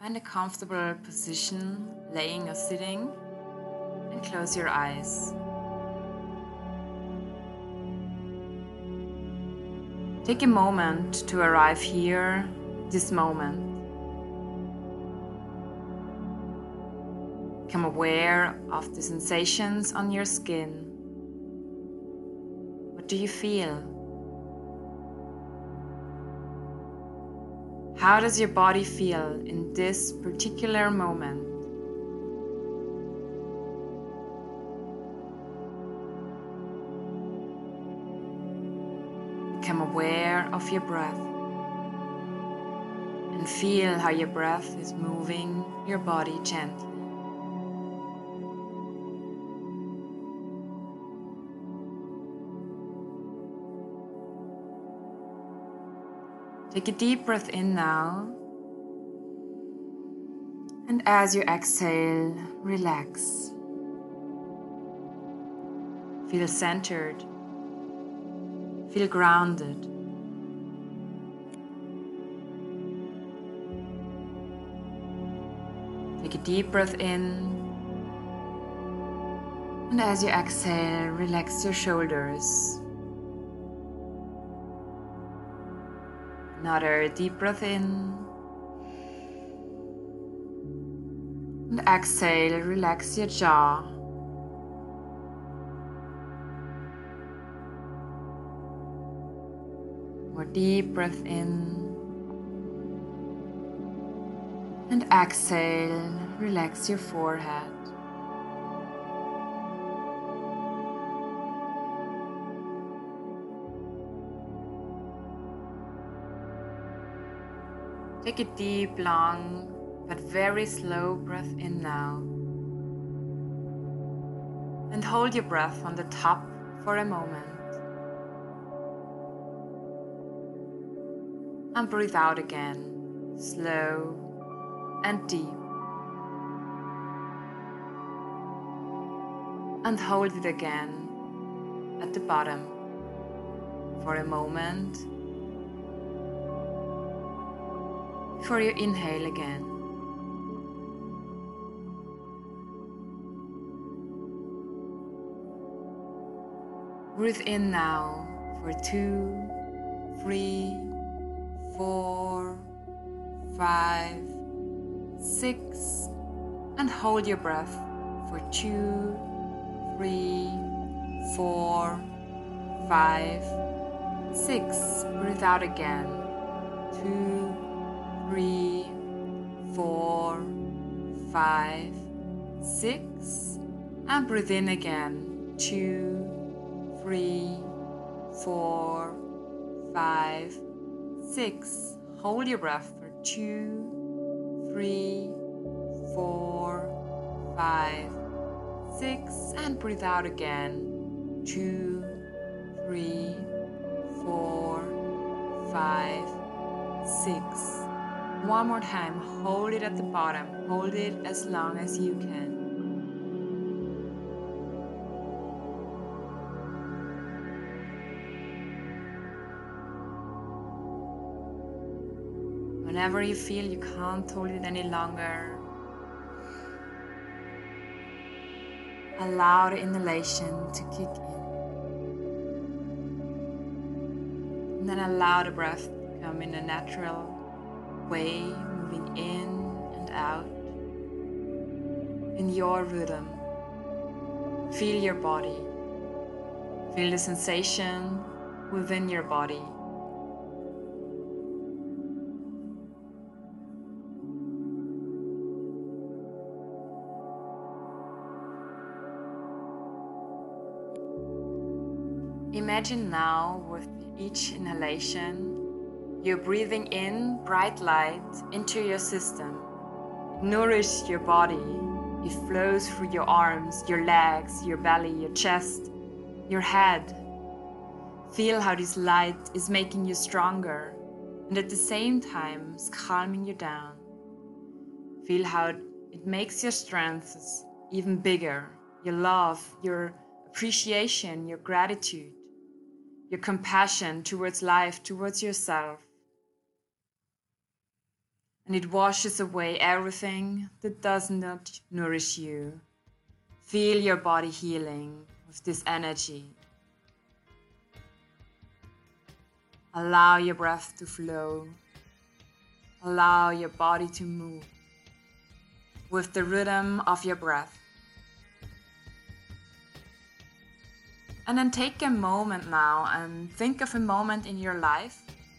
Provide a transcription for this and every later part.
Find a comfortable position, laying or sitting, and close your eyes. Take a moment to arrive here, this moment. Become aware of the sensations on your skin. What do you feel? How does your body feel in this particular moment? Become aware of your breath and feel how your breath is moving your body gently. Take a deep breath in now, and as you exhale, relax. Feel centered, feel grounded. Take a deep breath in, and as you exhale, relax your shoulders. Another deep breath in, and exhale, relax your jaw. More deep breath in, and exhale, relax your forehead. Take a deep, long, but very slow breath in now. And hold your breath on the top for a moment. And breathe out again, slow and deep. And hold it again at the bottom for a moment before you inhale again. Breathe in now for 2, 3, 4, 5, 6, and hold your breath for 2, 3, 4, 5, 6. Breathe out again. 2, 3, 4, 5, 6, and breathe in again. 2, 3, 4, 5, 6. Hold your breath for 2, 3, 4, 5, 6, and breathe out again. 2, 3, 4, 5, 6. One more time, hold it at the bottom. Hold it as long as you can. Whenever you feel you can't hold it any longer, allow the inhalation to kick in. And then allow the breath to come in a natural way, moving in and out in your rhythm. Feel your body. Feel the sensation within your body. Imagine now with each inhalation, you're breathing in bright light into your system. Nourish your body. It flows through your arms, your legs, your belly, your chest, your head. Feel how this light is making you stronger and at the same time is calming you down. Feel how it makes your strengths even bigger. Your love, your appreciation, your gratitude, your compassion towards life, towards yourself. and it washes away everything that does not nourish you. Feel your body healing with this energy. Allow your breath to flow. Allow your body to move with the rhythm of your breath. And then take a moment now and think of a moment in your life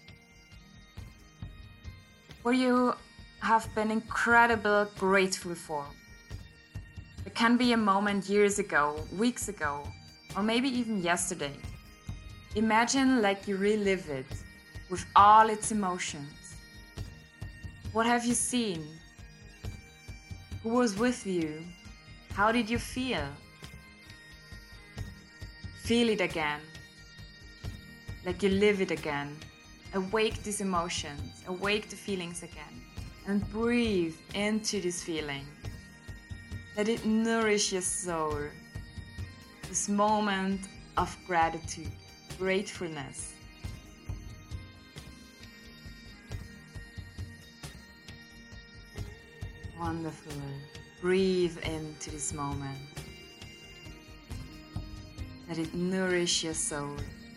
where you have been incredibly grateful for. It can be a moment years ago, weeks ago, or maybe even yesterday. Imagine like you relive it with all its emotions. What have you seen? Who was with you? How did you feel? Feel it again, like you live it again. Awake these emotions, awake the feelings again, and breathe into this feeling. Let it nourish your soul. This moment of gratitude, gratefulness. Wonderful. Breathe into this moment. Let it nourish your soul.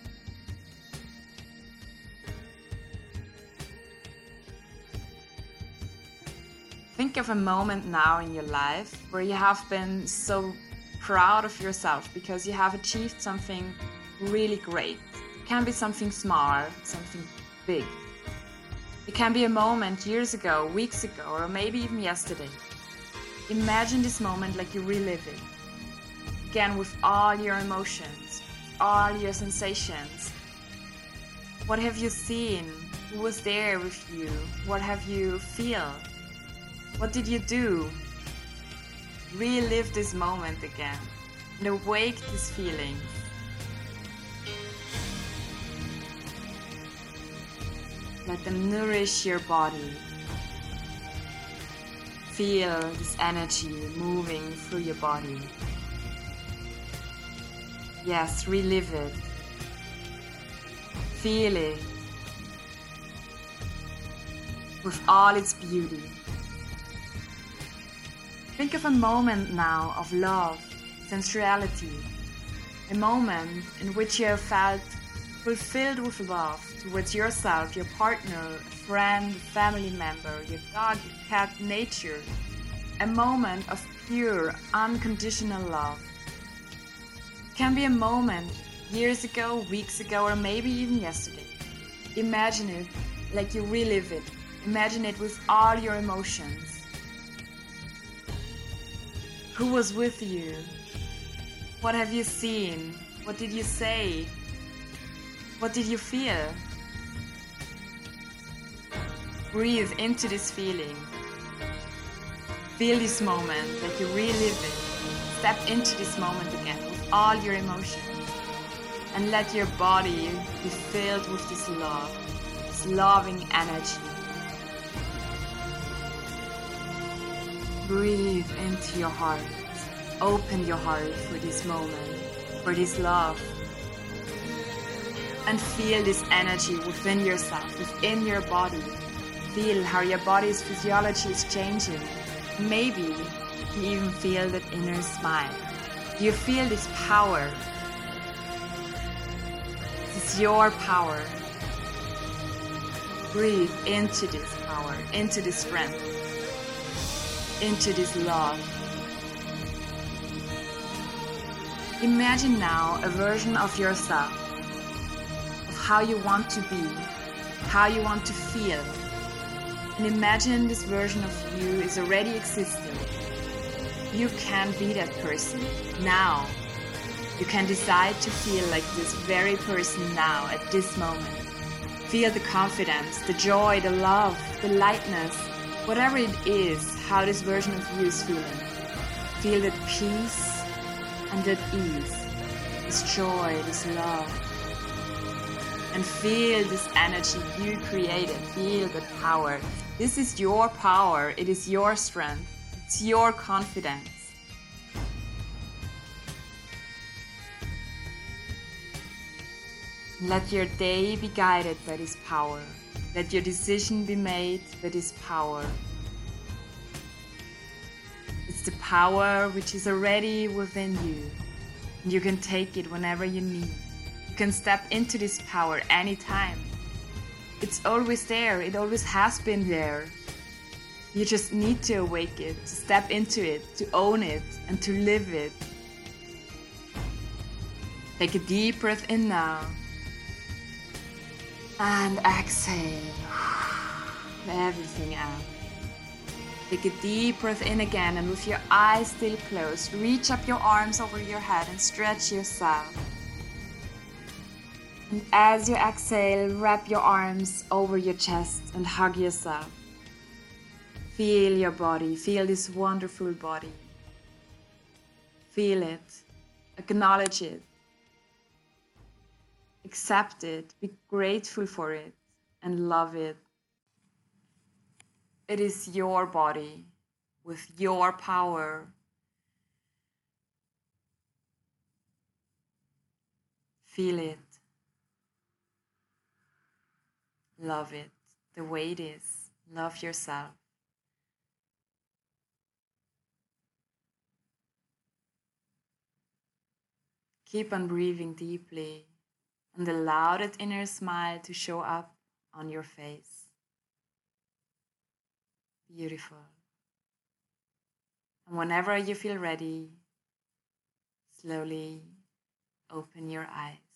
Think of a moment now in your life where you have been so proud of yourself because you have achieved something really great. It can be something small, something big. It can be a moment years ago, weeks ago, or maybe even yesterday. Imagine this moment like you relive it. Again, with all your emotions, all your sensations. What have you seen? Who was there with you? What have you feel? What did you do? Relive this moment again and awake these feelings. Let them nourish your body. Feel this energy moving through your body. Yes, relive it. Feel it with all its beauty. Think of a moment now of love, sensuality. A moment in which you have felt fulfilled with love towards yourself, your partner, a friend, family member, your dog, your cat, nature. A moment of pure, unconditional love. It can be a moment years ago, weeks ago, or maybe even yesterday. Imagine it like you relive it. Imagine it with all your emotions. Who was with you? What have you seen? What did you say? What did you feel? Breathe into this feeling. Feel this moment like you relive it. Step into this moment again with all your emotions. And let your body be filled with this love, this loving energy. Breathe into your heart. Open your heart for this moment, for this love. And feel this energy within yourself, within your body. Feel how your body's physiology is changing. Maybe you even feel that inner smile. Do you feel this power? This is your power. Breathe into this power, into this strength, into this love. Imagine now a version of yourself, of how you want to be, how you want to feel. And imagine this version of you is already existing. You can be that person now. You can decide to feel like this very person now at this moment. Feel the confidence, the joy, the love, the lightness, whatever it is, how this version of you is feeling. Feel that peace and that ease, this joy, this love. And feel this energy you created, feel the power. This is your power, it is your strength, it's your confidence. Let your day be guided by this power. Let your decision be made with this power. It's the power which is already within you. And you can take it whenever you need. You can step into this power anytime. It's always there. It always has been there. You just need to awake it, to step into it, to own it, and to live it. Take a deep breath in now. And exhale. Let everything out. Take a deep breath in again, and with your eyes still closed, reach up your arms over your head and stretch yourself. And as you exhale, wrap your arms over your chest and hug yourself. Feel your body, feel this wonderful body. Feel it, acknowledge it, accept it, be grateful for it, and love it. It is your body with your power. Feel it. Love it the way it is. Love yourself. Keep on breathing deeply and allow that inner smile to show up on your face. Beautiful. And whenever you feel ready, slowly open your eyes.